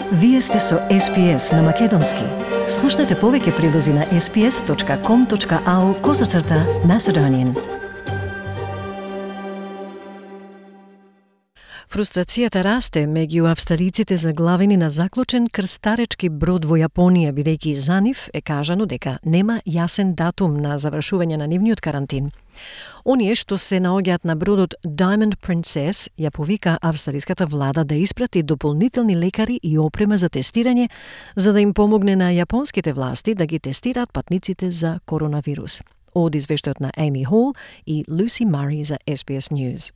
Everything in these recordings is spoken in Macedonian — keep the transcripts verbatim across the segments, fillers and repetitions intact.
Вие сте со Ес Би Ес на Македонски. Слушнете повеќе прилози на ес би ес точка ком точка ау козацрта Macedonian. Фрустрацијата расте меѓу австралиците заглавени на заклучен крстаречки брод во Јапонија, бидејќи за нив е кажано дека нема јасен датум на завршување на нивниот карантин. Оние што се наоѓаат на бродот Diamond Princess ја повика австралиската влада да испрати дополнителни лекари и опрема за тестирање, за да им помогне на јапонските власти да ги тестираат патниците за коронавирус. Од извештајот на Amy Hall и Lucy Murray за Ес Би Ес News.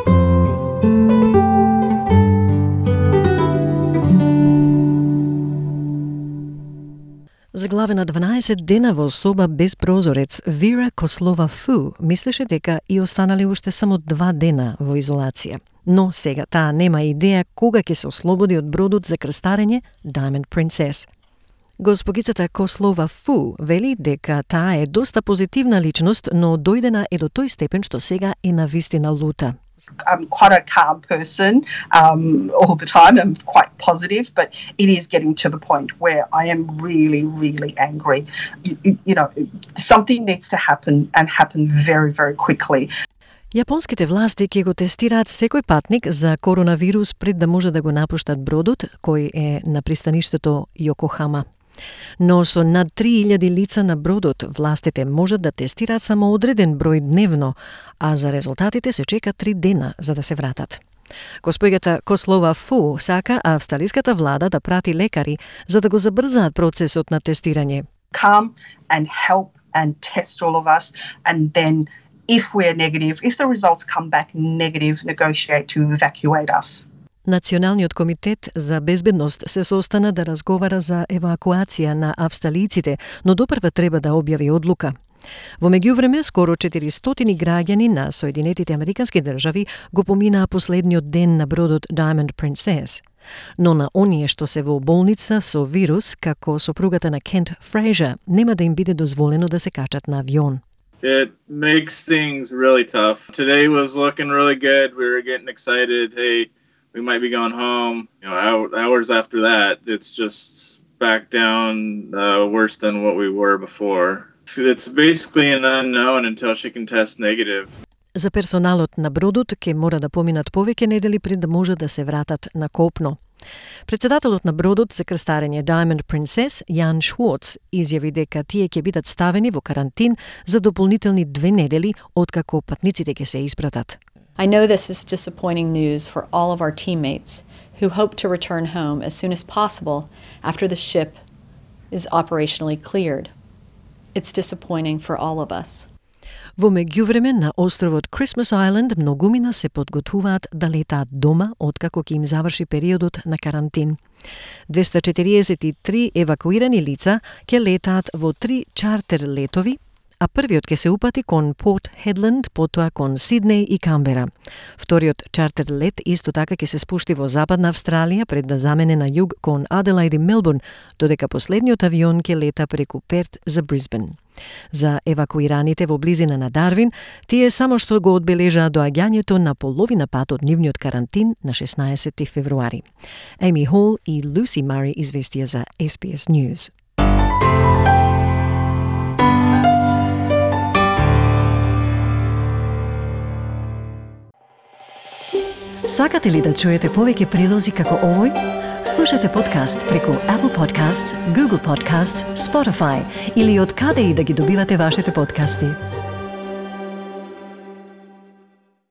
Заглавена дванаесет дена во соба без прозорец, Вера Кослова Фу мислеше дека и останале уште само два дена во изолација. Но сега таа нема идеја кога ќе се ослободи од бродот за крстарење Diamond Princess. Госпогицата Кослова Фу вели дека таа е доста позитивна личност, но дојдена е до тој степен што сега е навистина лута. I'm quite a calm person um, all the time. I'm quite positive, but it is getting to the point where I am really, really angry. You, you know, something needs to happen and happen very, very quickly. Јапонските власти ќе го тестираат секој патник за коронавирус пред да може да го напуштат бродот, кој е на пристаништето Јокохама. Но со над три илјади лица на бродот, властите можат да тестираат само одреден број дневно, а за резултатите се чека три дена за да се вратат. Госпоѓата Кослова Фу сака австралиската влада да прати лекари за да го забрзаат процесот на тестирање. Come and help and test all of us, and then if we're negative, if the results come back negative, negotiate to evacuate us. Националниот комитет за безбедност се состана да разговара за евакуација на австралиците, но допрва треба да објави одлука. Во меѓувреме, скоро четиристотини граѓани на Соединетите Американски држави го поминаа последниот ден на бродот Diamond Princess. Но на оние што се во болница со вирус, како сопругата на Кент Фрейзер, нема да им биде дозволено да се качат на авион. It makes things really tough. Today was looking really good. We were getting excited. Hey, we might be going home. You know, hours after that, it's just back down uh, worse than what we were before. It's basically an unknown until she can test negative. За персоналот на бродот ќе мора да поминат повеќе недели пред да може да се вратат на копно. Председателот на бродот за крстарење Diamond Princess, Јан Шварц, изјави дека тие ќе бидат ставени во карантин за дополнителни две недели откако патниците ќе се испратат. I know this is disappointing news for all of our teammates who hope to return home as soon as possible after the ship is operationally cleared. It's disappointing for all of us. Во меѓувреме на островот Christmas Island многумина се подготвуваат да летаат дома откако ќе им заврши периодот на карантин. двеста четириесет и три евакуирани лица ќе летаат во три чартер летови, а првиот ќе се упати кон Порт Хедланд, потоа кон Сиднеј и Камбера. Вториот чартер лет исто така ќе се спушти во Западна Австралија пред да замене на југ кон Аделаид и Мелбурн, додека последниот авион ќе лета преку Перт за Брисбен. За евакуираните во близина на Дарвин, тие само што го одбележаа доаѓањето на половина пат од нивниот карантин на шеснаесети февруари. Amy Hall и Lucy Murray известија за Ес Би Ес News. Сакате ли да чуете повеќе прилози како овој? Слушате подкаст преку Apple Podcasts, Google Podcasts, Spotify или од каде и да ги добивате вашите подкасти.